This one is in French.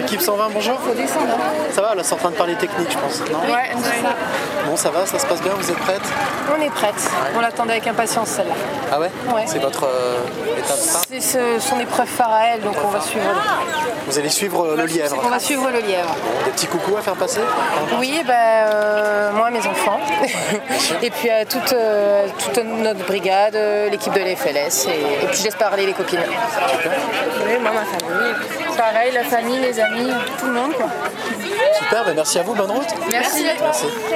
L'équipe 120, bonjour. Faut descendre. Ça va, là, c'est en train de parler technique, je pense. Non Ouais, c'est ça. Bon, ça va, ça se passe bien, vous êtes prête? On est prête. On l'attendait avec impatience, celle-là. Ah ouais, Ouais. C'est votre étape phare? C'est son épreuve phare à elle, donc on va suivre. Vous allez suivre le lièvre. On va suivre le lièvre. Des petits coucous à faire passer? Oui, moi, mes enfants. Et puis à toute notre brigade, l'équipe de l'FLS. Et puis je laisse parler les copines. Oui, moi, ma famille. Pareil, la famille, les amis, tout le monde, quoi. Super, merci à vous, bonne route. Merci. Merci.